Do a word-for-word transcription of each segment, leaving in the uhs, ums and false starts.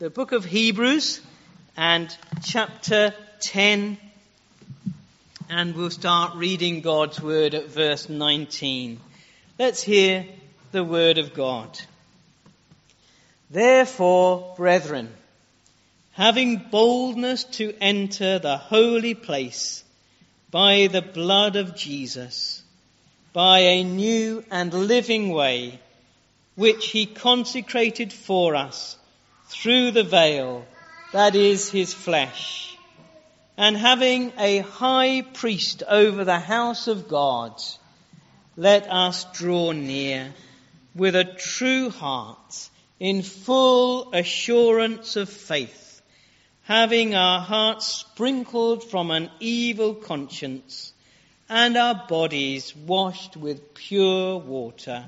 the book of Hebrews and chapter ten, and we'll start reading God's word at verse nineteen. Let's hear the word of God. Therefore, brethren, having boldness to enter the holy place by the blood of Jesus, by a new and living way, which he consecrated for us through the veil, that is his flesh, and having a high priest over the house of God, let us draw near with a true heart, in full assurance of faith, having our hearts sprinkled from an evil conscience, and our bodies washed with pure water.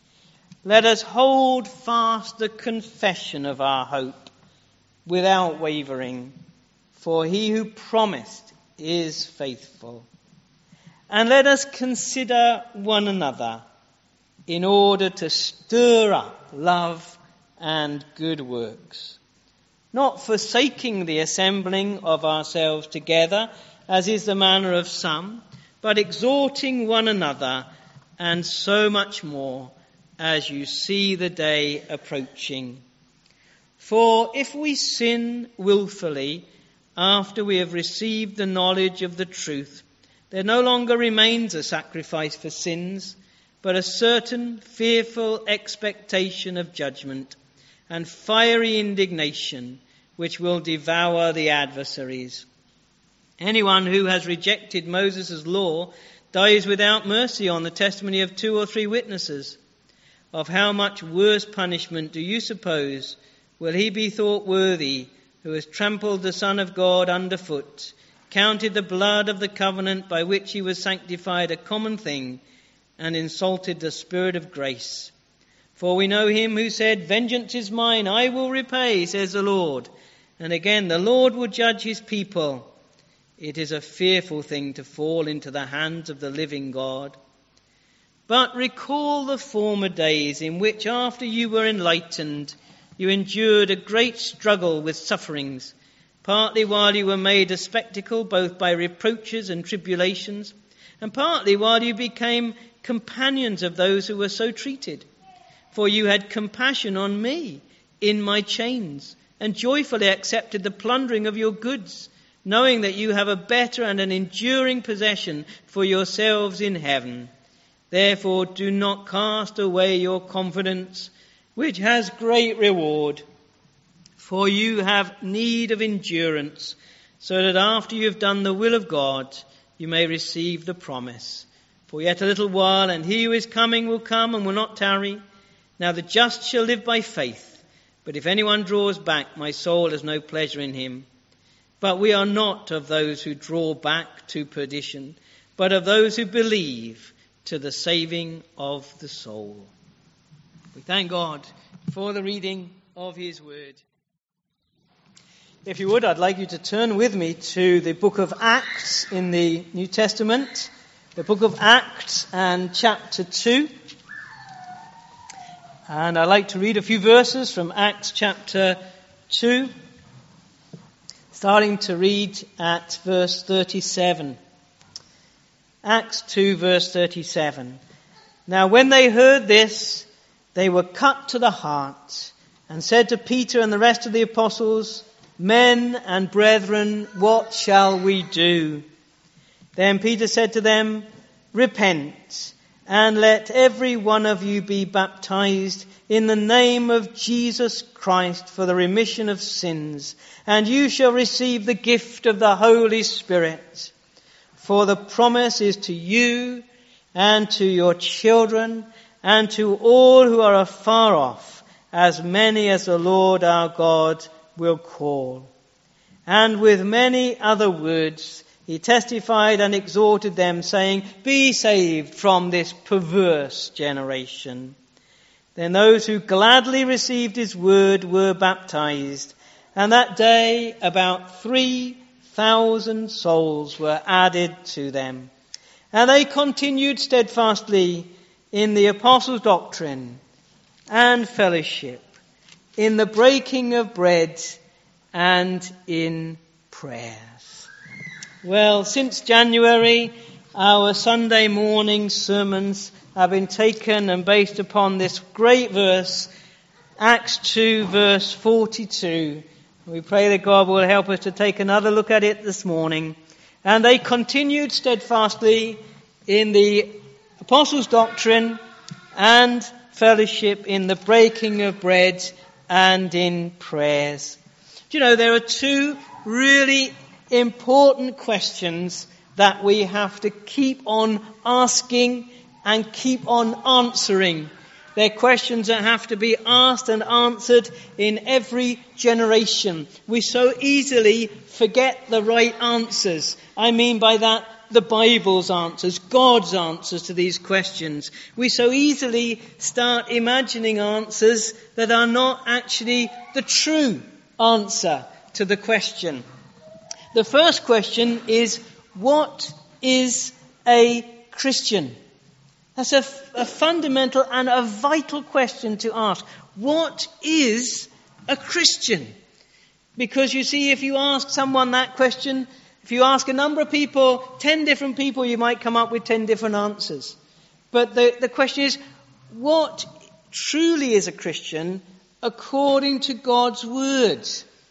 Let us hold fast the confession of our hope without wavering, for he who promised is faithful. And let us consider one another in order to stir up love and good works, not forsaking the assembling of ourselves together, as is the manner of some, but exhorting one another, and so much more as you see the day approaching. For if we sin willfully after we have received the knowledge of the truth, there no longer remains a sacrifice for sins, but a certain fearful expectation of judgment and fiery indignation which will devour the adversaries. Anyone who has rejected Moses' law dies without mercy on the testimony of two or three witnesses. Of how much worse punishment do you suppose will he be thought worthy who has trampled the Son of God underfoot, counted the blood of the covenant by which he was sanctified a common thing, and insulted the Spirit of grace? For we know him who said, "Vengeance is mine, I will repay, says the Lord." And again, the Lord will judge his people. It is a fearful thing to fall into the hands of the living God. But recall the former days in which, after you were enlightened, you endured a great struggle with sufferings, partly while you were made a spectacle both by reproaches and tribulations, and partly while you became companions of those who were so treated. For you had compassion on me in my chains, and joyfully accepted the plundering of your goods, knowing that you have a better and an enduring possession for yourselves in heaven. Therefore do not cast away your confidence, which has great reward. For you have need of endurance, so that after you have done the will of God, you may receive the promise. For yet a little while, and he who is coming will come and will not tarry. Now the just shall live by faith. But if anyone draws back, my soul has no pleasure in him. But we are not of those who draw back to perdition, but of those who believe to the saving of the soul. We thank God for the reading of his word. If you would, I'd like you to turn with me to the book of Acts in the New Testament, the book of Acts and chapter two. And I'd like to read a few verses from Acts chapter two, starting to read at verse thirty-seven. Acts two, verse thirty-seven. Now when they heard this, they were cut to the heart, and said to Peter and the rest of the apostles, "Men and brethren, what shall we do?" Then Peter said to them, "Repent, and let every one of you be baptized in the name of Jesus Christ for the remission of sins, and you shall receive the gift of the Holy Spirit. For the promise is to you and to your children and to all who are afar off, as many as the Lord our God will call." And with many other words he testified and exhorted them, saying, "Be saved from this perverse generation." Then those who gladly received his word were baptized, and that day about three thousand souls were added to them. And they continued steadfastly in the apostles' doctrine and fellowship, in the breaking of bread, and in prayers. Well, since January, our Sunday morning sermons have been taken and based upon this great verse, Acts two, verse forty-two. We pray that God will help us to take another look at it this morning. And they continued steadfastly in the apostles' doctrine and fellowship, in the breaking of bread and in prayers. Do you know, there are two really important questions that we have to keep on asking and keep on answering. They're questions that have to be asked and answered in every generation. We so easily forget the right answers. I mean by that, the Bible's answers, God's answers to these questions. We so easily start imagining answers that are not actually the true answer to the question. The first question is, what is a Christian? That's a, a fundamental and a vital question to ask. What is a Christian? Because you see, if you ask someone that question, if you ask a number of people, ten different people, you might come up with ten different answers. But the, the question is, what truly is a Christian according to God's word?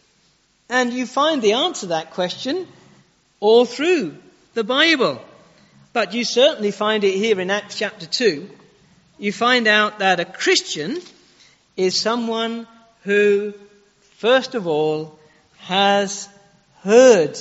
And you find the answer to that question all through the Bible. But you certainly find it here in Acts chapter two. You find out that a Christian is someone who, first of all, has heard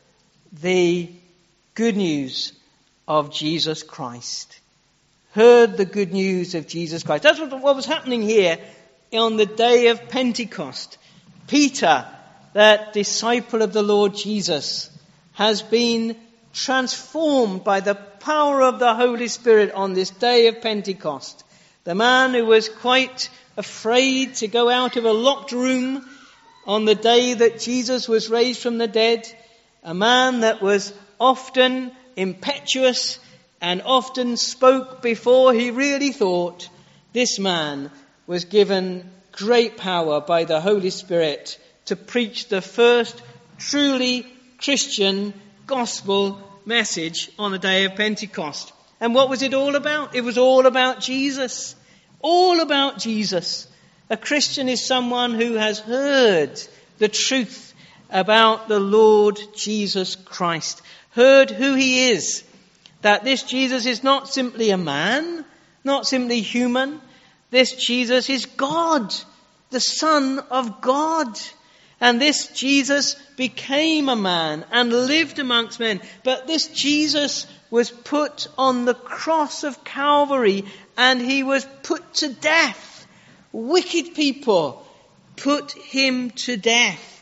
the good news of Jesus Christ. Heard the good news of Jesus Christ. That's what, what was happening here on the day of Pentecost. Peter, that disciple of the Lord Jesus, has been transformed by the power of the Holy Spirit on this day of Pentecost. The man who was quite afraid to go out of a locked room on the day that Jesus was raised from the dead, a man that was often impetuous and often spoke before he really thought, this man was given great power by the Holy Spirit to preach the first truly Christian gospel message on the day of Pentecost. And what was it all about? It was all about Jesus. All about Jesus. A Christian is someone who has heard the truth about the Lord Jesus Christ. Heard who he is. That this Jesus is not simply a man, not simply human. This Jesus is God, the Son of God. And this Jesus became a man and lived amongst men. But this Jesus was put on the cross of Calvary and he was put to death. Wicked people put him to death.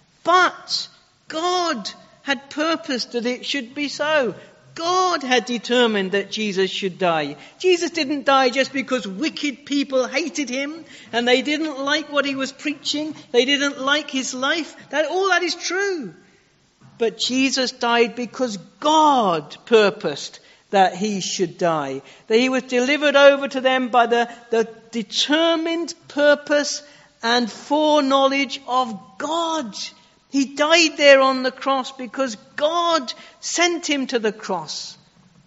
But God had purposed that it should be so. God had determined that Jesus should die. Jesus didn't die just because wicked people hated him and they didn't like what he was preaching. They didn't like his life. That, all that is true. But Jesus died because God purposed that he should die. That he was delivered over to them by the, the determined purpose and foreknowledge of God. He died there on the cross because God sent him to the cross.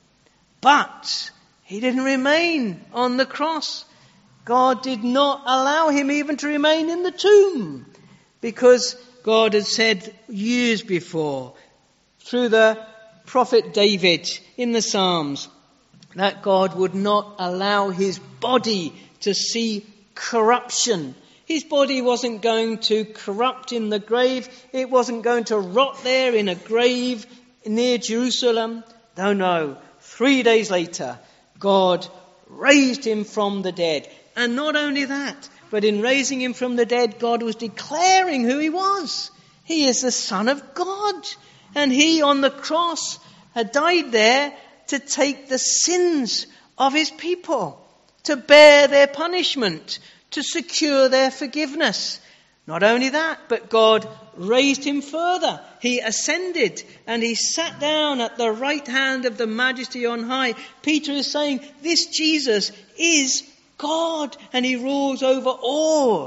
But he didn't remain on the cross. God did not allow him even to remain in the tomb, because God had said years before, through the prophet David in the Psalms, that God would not allow his body to see corruption. His body wasn't going to corrupt in the grave. It wasn't going to rot there in a grave near Jerusalem. No, no. Three days later, God raised him from the dead. And not only that, but in raising him from the dead, God was declaring who he was. He is the Son of God. And he on the cross had died there to take the sins of his people, to bear their punishment, to secure their forgiveness. Not only that, but God raised him further. He ascended and he sat down at the right hand of the Majesty on high. Peter is saying, this Jesus is God and he rules over all.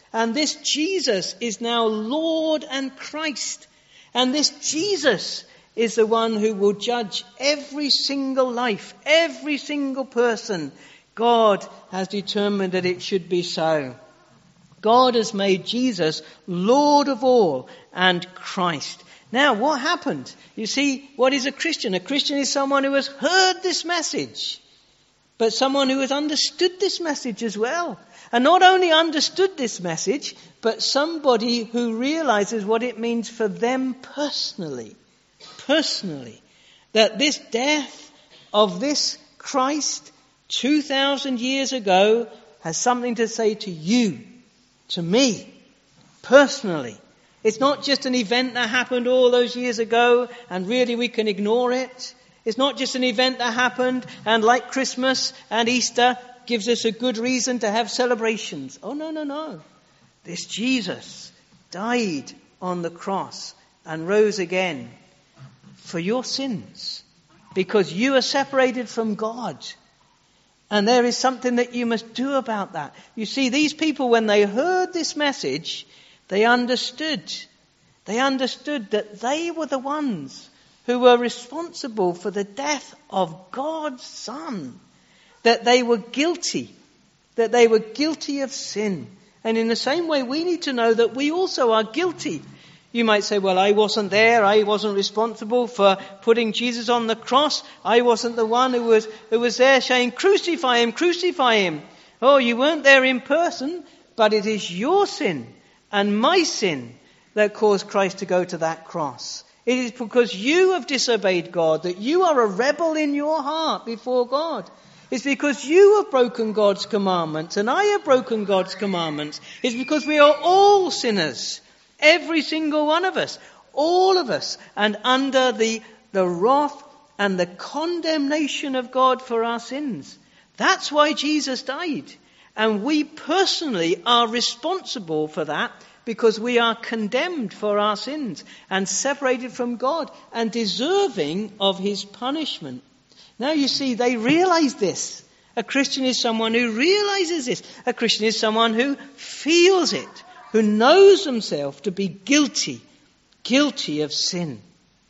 And this Jesus is now Lord and Christ. And this Jesus is the one who will judge every single life, every single person. God has determined that it should be so. God has made Jesus Lord of all and Christ. Now, what happened? You see, what is a Christian? A Christian is someone who has heard this message, but someone who has understood this message as well. And not only understood this message, but somebody who realizes what it means for them personally. Personally. That this death of this Christ two thousand years ago has something to say to you, to me, personally. It's not just an event that happened all those years ago and really we can ignore it. It's not just an event that happened and like Christmas and Easter gives us a good reason to have celebrations. Oh, no, no, no. This Jesus died on the cross and rose again for your sins because you are separated from God. And there is something that you must do about that. You see, these people, when they heard this message, they understood. They understood that they were the ones who were responsible for the death of God's Son. That they were guilty. That they were guilty of sin. And in the same way, we need to know that we also are guilty. You might say, well, I wasn't there. I wasn't responsible for putting Jesus on the cross. I wasn't the one who was, who was there saying, crucify him, crucify him. Oh, you weren't there in person, but it is your sin and my sin that caused Christ to go to that cross. It is because you have disobeyed God that you are a rebel in your heart before God. It's because you have broken God's commandments and I have broken God's commandments. It's because we are all sinners. Every single one of us. All of us. And under the, the wrath and the condemnation of God for our sins. That's why Jesus died. And we personally are responsible for that because we are condemned for our sins and separated from God and deserving of his punishment. Now you see, they realize this. A Christian is someone who realizes this. A Christian is someone who feels it, who knows himself to be guilty, guilty of sin.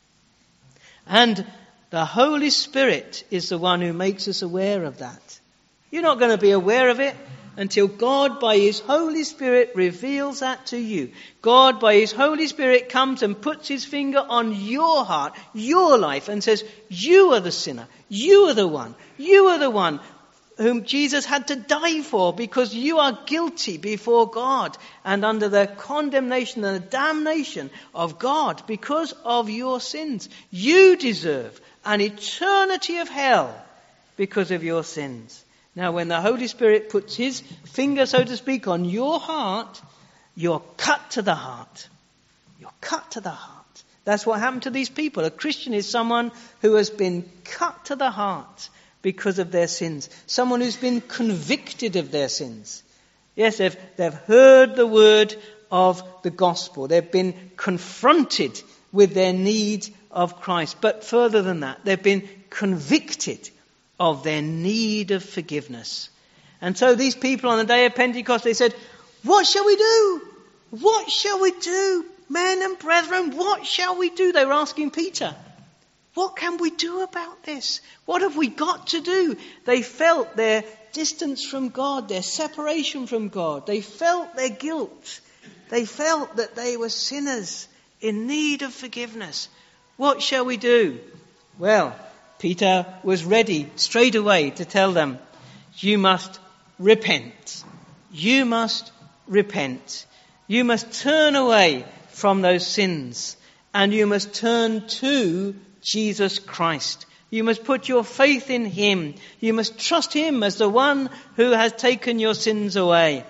And the Holy Spirit is the one who makes us aware of that. You're not going to be aware of it until God by his Holy Spirit reveals that to you. God by his Holy Spirit comes and puts his finger on your heart, your life, and says, you are the sinner. You are the one. You are the one whom Jesus had to die for because you are guilty before God and under the condemnation and the damnation of God because of your sins. You deserve an eternity of hell because of your sins. Now, when the Holy Spirit puts his finger, so to speak, on your heart, you're cut to the heart. You're cut to the heart. That's what happened to these people. A Christian is someone who has been cut to the heart because of their sins. Someone who's been convicted of their sins. Yes, they've, they've heard the word of the gospel. They've been confronted with their need of Christ. But further than that, they've been convicted of their need of forgiveness. And so these people on the day of Pentecost, they said, what shall we do? What shall we do? Men and brethren, what shall we do? They were asking Peter, what can we do about this? What have we got to do? They felt their distance from God, their separation from God. They felt their guilt. They felt that they were sinners in need of forgiveness. What shall we do? Well, Peter was ready straight away to tell them, you must repent. You must repent. You must turn away from those sins and you must turn to Jesus Christ. You must put your faith in him. You must trust him as the one who has taken your sins away.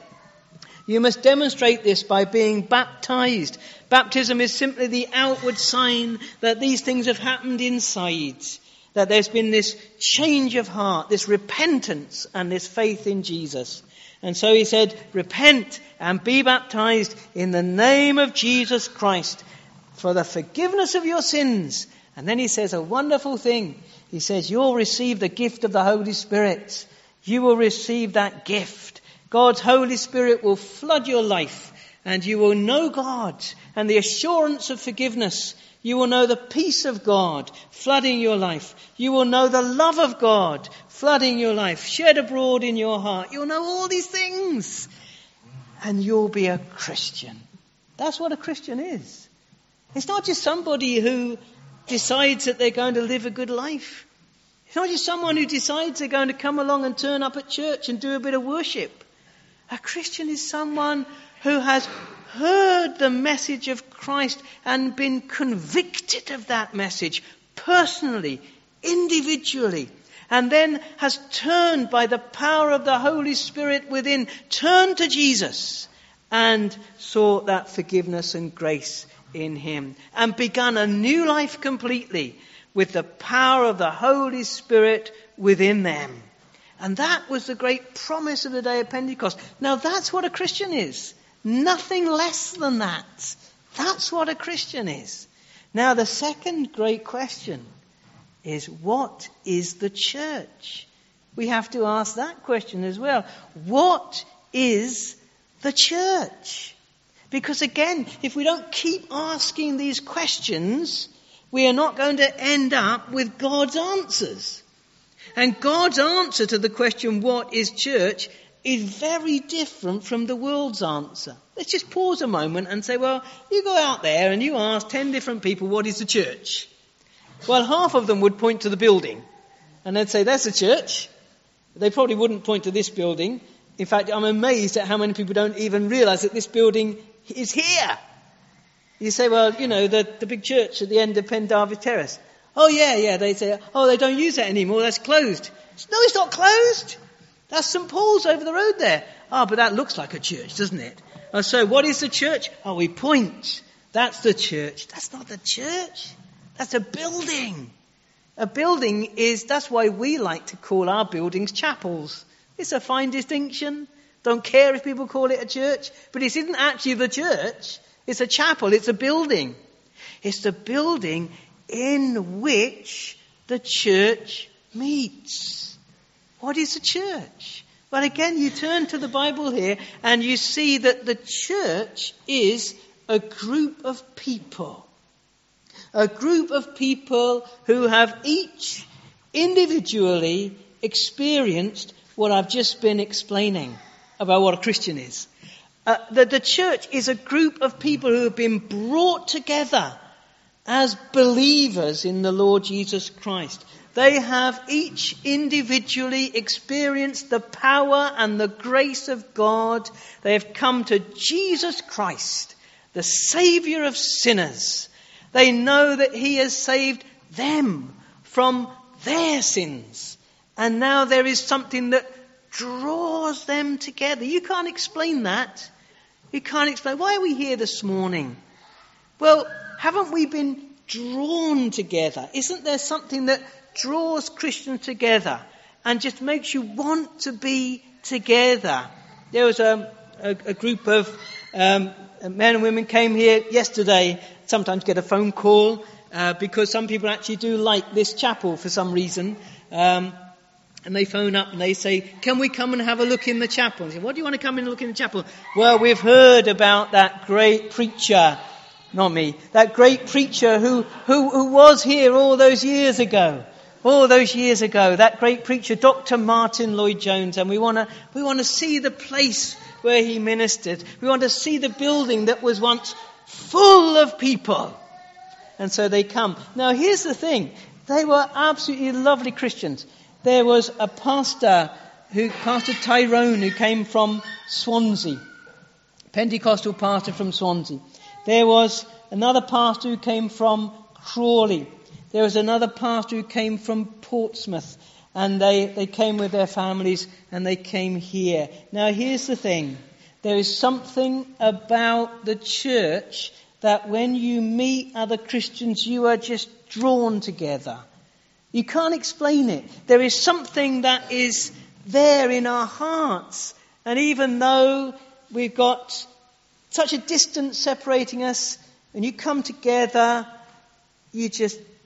You must demonstrate this by being baptized. Baptism is simply the outward sign that these things have happened inside. That there's been this change of heart, this repentance and this faith in Jesus. And so he said, repent and be baptized in the name of Jesus Christ for the forgiveness of your sins. And then he says a wonderful thing. He says, you'll receive the gift of the Holy Spirit. You will receive that gift. God's Holy Spirit will flood your life, and you will know God and the assurance of forgiveness. You will know the peace of God flooding your life. You will know the love of God flooding your life, shed abroad in your heart. You'll know all these things, and you'll be a Christian. That's what a Christian is. It's not just somebody who decides that they're going to live a good life. It's not just someone who decides they're going to come along and turn up at church and do a bit of worship. A Christian is someone who has heard the message of Christ and been convicted of that message personally, individually, and then has turned by the power of the Holy Spirit within, turned to Jesus and sought that forgiveness and grace in him and begun a new life completely with the power of the Holy Spirit within them. And that was the great promise of the day of Pentecost. Now that's what a Christian is. Nothing less than that. That's what a Christian is. Now the second great question is, what is the church? We have to ask that question as well. What is the church? Because again, if we don't keep asking these questions, we are not going to end up with God's answers. And God's answer to the question, what is church, is very different from the world's answer. Let's just pause a moment and say, well, you go out there and you ask ten different people, what is the church? Well, half of them would point to the building. And they'd say, that's a church. They probably wouldn't point to this building. In fact, I'm amazed at how many people don't even realise that this building is here. You say, well, you know, the, the big church at the end of Pendarvis Terrace. Oh, yeah, yeah. They say, oh, they don't use that anymore. That's closed. No, it's not closed. That's Saint Paul's over the road there. Oh, but that looks like a church, doesn't it? Oh, so what is the church? Oh, we point. That's the church. That's not the church. That's a building. A building is, that's why we like to call our buildings chapels. It's a fine distinction. Don't care if people call it a church. But it isn't actually the church. It's a chapel. It's a building. It's the building in which the church meets. What is a church? Well, again, you turn to the Bible here and you see that the church is a group of people. A group of people who have each individually experienced what I've just been explaining about what a Christian is. Uh, that the church is a group of people who have been brought together as believers in the Lord Jesus Christ. They have each individually experienced the power and the grace of God. They have come to Jesus Christ, the Saviour of sinners. They know that he has saved them from their sins. And now there is something that draws them together. You can't explain that. You can't explain. Why are we here this morning? Well, haven't we been drawn together? Isn't there something that draws Christians together and just makes you want to be together? There was a, a, a group of um, men and women came here yesterday. Sometimes get a phone call uh, because some people actually do like this chapel for some reason. Um, and they phone up and they say, can we come and have a look in the chapel? And I say, what do you want to come in and look in the chapel? Well, we've heard about that great preacher. Not me. That great preacher who, who, who was here all those years ago. All those years ago. That great preacher, Doctor Martin Lloyd-Jones. And we want to, we want to see the place where he ministered. We want to see the building that was once full of people. And so they come. Now here's the thing. They were absolutely lovely Christians. There was a pastor, who, Pastor Tyrone, who came from Swansea. Pentecostal pastor from Swansea. There was another pastor who came from Crawley. There was another pastor who came from Portsmouth. And they, they came with their families and they came here. Now here's the thing. There is something about the church that when you meet other Christians, you are just drawn together. You can't explain it. There is something that is there in our hearts. And even though we've got such a distance separating us, when you come together, you just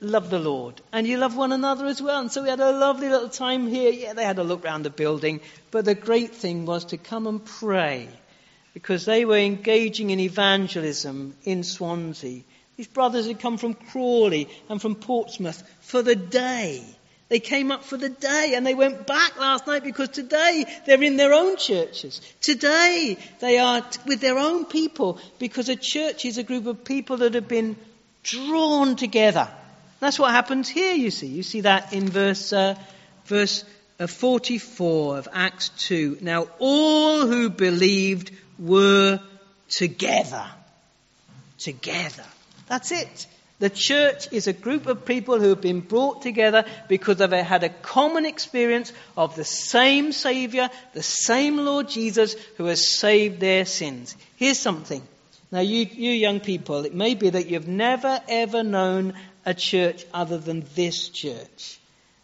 love the Lord and you love one another as well. And so we had a lovely little time here. Yeah, they had a look around the building. But the great thing was to come and pray, because they were engaging in evangelism in Swansea. These brothers had come from Crawley and from Portsmouth for the day. They came up for the day and they went back last night, because today they're in their own churches. Today they are with their own people, because a church is a group of people that have been drawn together. That's what happens here, you see. You see that in verse uh, verse uh, forty-four of Acts two. Now all who believed were together. Together. That's it. The church is a group of people who have been brought together because they had a common experience of the same Saviour, the same Lord Jesus, who has saved their sins. Here's something. Now, you, you young people, it may be that you've never ever known a church other than this church.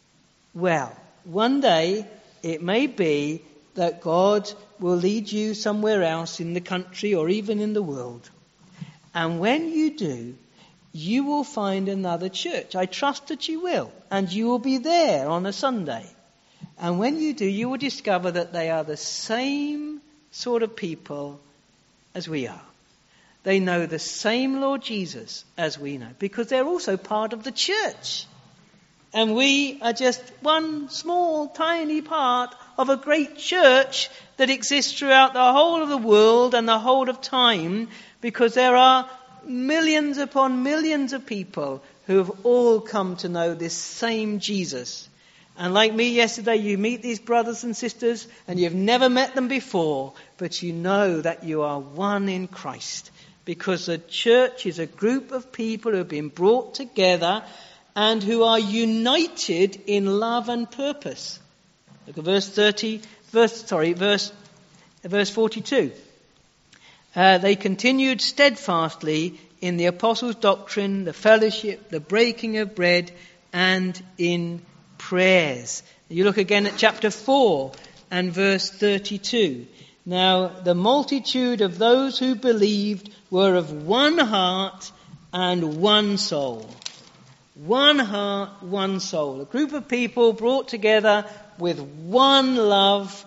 Well, one day it may be that God will lead you somewhere else in the country or even in the world. And when you do, you will find another church. I trust that you will. And you will be there on a Sunday. And when you do, you will discover that they are the same sort of people as we are. They know the same Lord Jesus as we know, because they're also part of the church. And we are just one small, tiny part of a great church that exists throughout the whole of the world and the whole of time, because there are millions upon millions of people who have all come to know this same Jesus. And like me yesterday, you meet these brothers and sisters and you've never met them before, but you know that you are one in Christ, because the church is a group of people who have been brought together and who are united in love and purpose. Look at verse thirty, verse sorry, verse verse forty-two. Uh, they continued steadfastly in the apostles' doctrine, the fellowship, the breaking of bread, and in prayers. You look again at chapter four and verse thirty-two. Now the multitude of those who believed were of one heart and one soul. One heart, one soul. A group of people brought together with one love,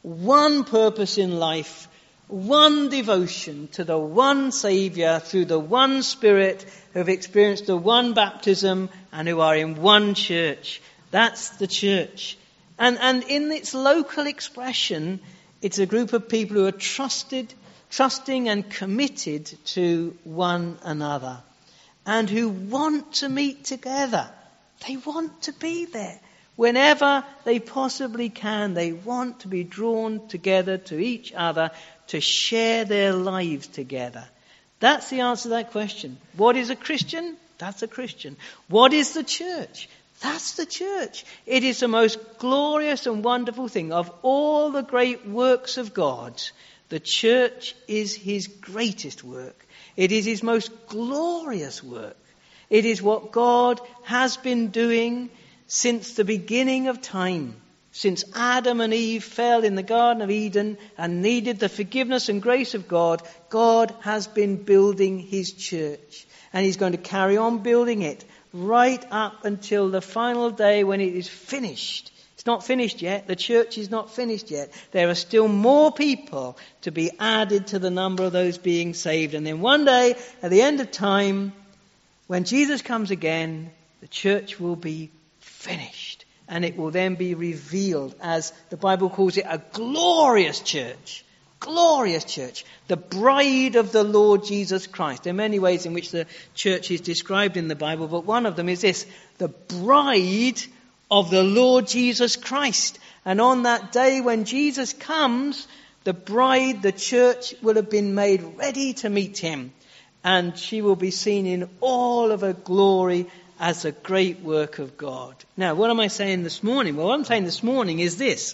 one purpose in life, one devotion to the one Saviour through the one Spirit, who have experienced the one baptism and who are in one church. That's the church. And, and in its local expression, it's a group of people who are trusted, trusting and committed to one another, and who want to meet together. They want to be there. Whenever they possibly can, they want to be drawn together to each other to share their lives together. That's the answer to that question. What is a Christian? That's a Christian. What is the church? That's the church. It is the most glorious and wonderful thing. Of all the great works of God, the church is his greatest work. It is his most glorious work. It is what God has been doing since the beginning of time. Since Adam and Eve fell in the Garden of Eden and needed the forgiveness and grace of God, God has been building his church. And he's going to carry on building it right up until the final day when it is finished. It's not finished yet. The church is not finished yet. There are still more people to be added to the number of those being saved. And then one day, at the end of time, when Jesus comes again, the church will be finished. And it will then be revealed as the Bible calls it, a glorious church. Glorious church. The bride of the Lord Jesus Christ. There are many ways in which the church is described in the Bible, but one of them is this: the bride of the Lord Jesus Christ. And on that day when Jesus comes, the bride, the church, will have been made ready to meet him. And she will be seen in all of her glory as a great work of God. Now, what am I saying this morning? Well, what I'm saying this morning is this: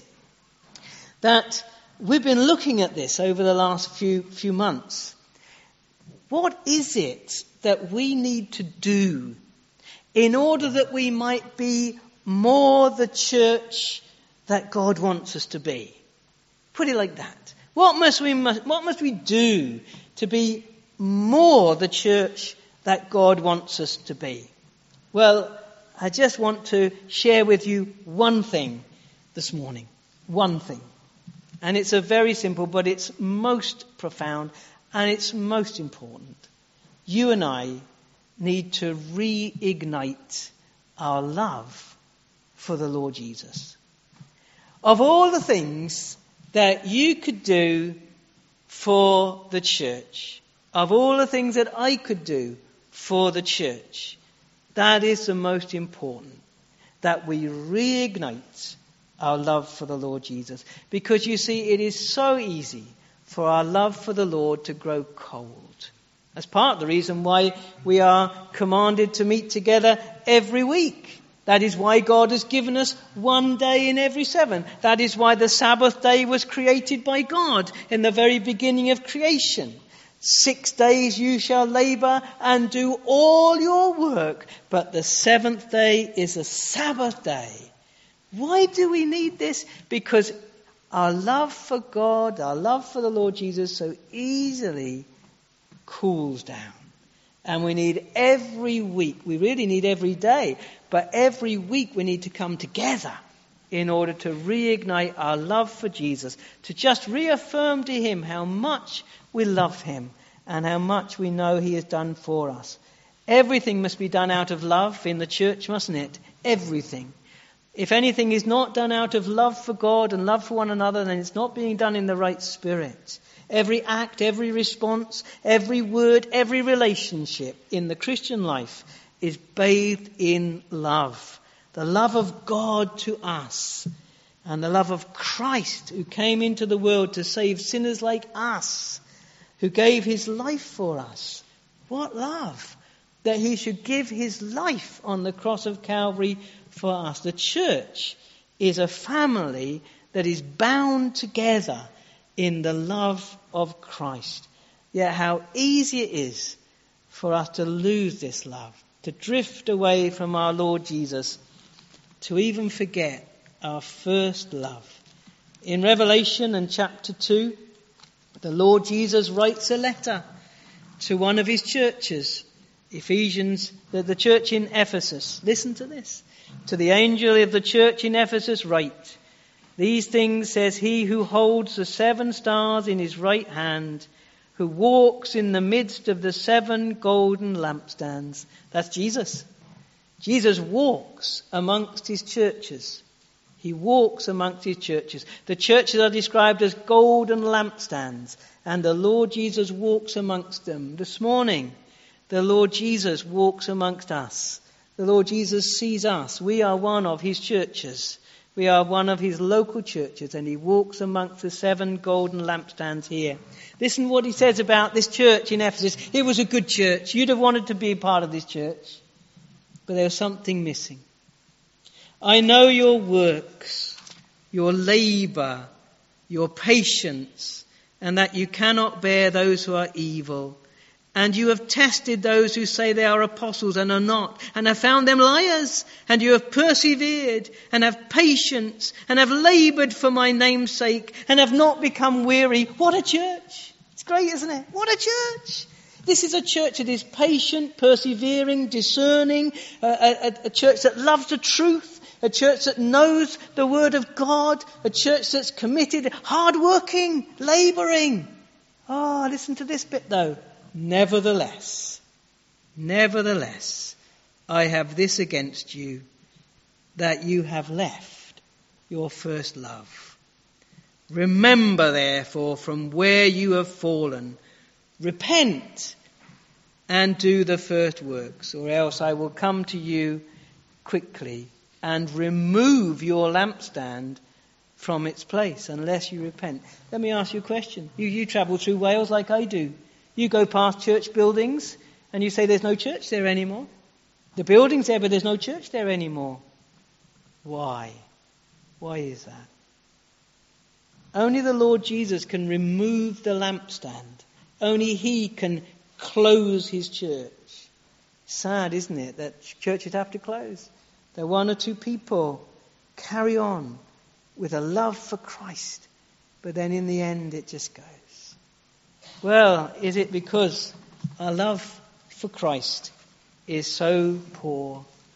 that we've been looking at this over the last few few months. What is it that we need to do in order that we might be more the church that God wants us to be? Put it like that. What must we what must we do to be more the church that God wants us to be? Well, I just want to share with you one thing this morning. One thing. And it's a very simple, but it's most profound and it's most important. You and I need to reignite our love for the Lord Jesus. Of all the things that you could do for the church, of all the things that I could do for the church, that is the most important, that we reignite our love for the Lord Jesus. Because you see, it is so easy for our love for the Lord to grow cold. That's part of the reason why we are commanded to meet together every week. That is why God has given us one day in every seven. That is why the Sabbath day was created by God in the very beginning of creation. Six days you shall labor and do all your work, but the seventh day is a Sabbath day. Why do we need this? Because our love for God, our love for the Lord Jesus so easily cools down. And we need every week, we really need every day, but every week we need to come together in order to reignite our love for Jesus, to just reaffirm to him how much we love him and how much we know he has done for us. Everything must be done out of love in the church, mustn't it? Everything. If anything is not done out of love for God and love for one another, then it's not being done in the right spirit. Every act, every response, every word, every relationship in the Christian life is bathed in love. The love of God to us and the love of Christ who came into the world to save sinners like us, who gave his life for us. What love! That he should give his life on the cross of Calvary for us. The church is a family that is bound together in the love of Christ. Yet how easy it is for us to lose this love, to drift away from our Lord Jesus, to even forget our first love. In Revelation and chapter two, the Lord Jesus writes a letter to one of his churches, Ephesians, the, the church in Ephesus. Listen to this. To the angel of the church in Ephesus write, these things says he who holds the seven stars in his right hand, who walks in the midst of the seven golden lampstands. That's Jesus. Jesus walks amongst his churches. He walks amongst his churches. The churches are described as golden lampstands, and the Lord Jesus walks amongst them. This morning, the Lord Jesus walks amongst us. The Lord Jesus sees us. We are one of his churches. We are one of his local churches, and he walks amongst the seven golden lampstands here. Listen what he says about this church in Ephesus. It was a good church. You'd have wanted to be a part of this church. But there was something missing. I know your works, your labour, your patience, and that you cannot bear those who are evil. And you have tested those who say they are apostles and are not, and have found them liars. And you have persevered, and have patience, and have laboured for my name's sake, and have not become weary. What a church! It's great, isn't it? What a church! This is a church that is patient, persevering, discerning, a, a, a church that loves the truth, a church that knows the word of God, a church that's committed, hard-working, labouring. Oh, listen to this bit though. Nevertheless, nevertheless, I have this against you, that you have left your first love. Remember, therefore, from where you have fallen, repent and do the first works, or else I will come to you quickly and remove your lampstand from its place, unless you repent. Let me ask you a question. You, you travel through Wales like I do. You go past church buildings and you say there's no church there anymore. The building's there, but there's no church there anymore. Why? Why is that? Only the Lord Jesus can remove the lampstand. Only he can close his church. Sad, isn't it, that churches have to close? That one or two people carry on with a love for Christ, but then in the end it just goes. Well, is it because our love for Christ is so poor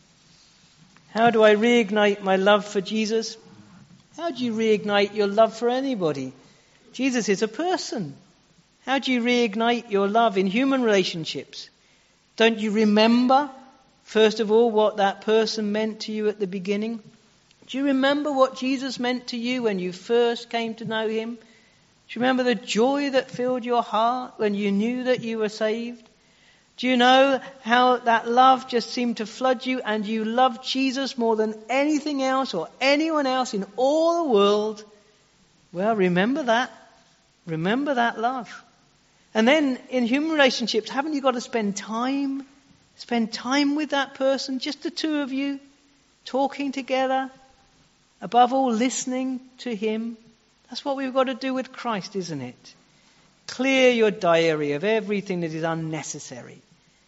How do I reignite my love for Jesus? How do you reignite your love for anybody? Jesus is a person. How do you reignite your love in human relationships? Don't you remember, first of all, what that person meant to you at the beginning? Do you remember what Jesus meant to you when you first came to know him? Do you remember the joy that filled your heart when you knew that you were saved? Do you know how that love just seemed to flood you and you loved Jesus more than anything else or anyone else in all the world? Well, remember that. Remember that love. And then in human relationships, haven't you got to spend time? Spend time with that person, just the two of you, talking together. Above all, listening to him. That's what we've got to do with Christ, isn't it? Clear your diary of everything that is unnecessary.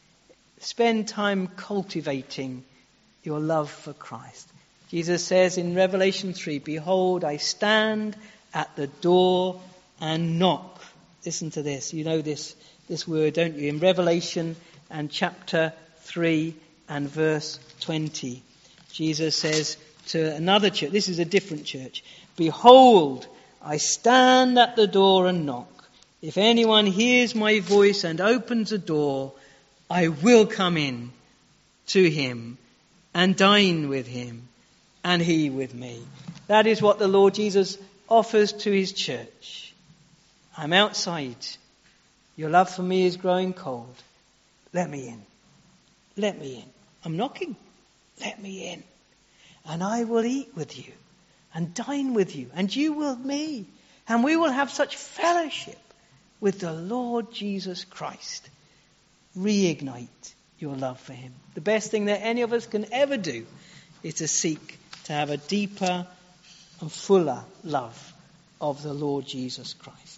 Spend time cultivating your love for Christ. Jesus says in Revelation three, "Behold, I stand at the door and knock." Listen to this. You know this, this word, don't you? In Revelation and chapter three and verse twenty, Jesus says to another church, this is a different church, "Behold, I stand at the door and knock. If anyone hears my voice and opens the door, I will come in to him and dine with him and he with me." That is what the Lord Jesus offers to his church. I'm outside. Your love for me is growing cold. Let me in. Let me in. I'm knocking. Let me in. And I will eat with you and dine with you and you with me. And we will have such fellowship with the Lord Jesus Christ. Reignite your love for him. The best thing that any of us can ever do is to seek to have a deeper and fuller love of the Lord Jesus Christ.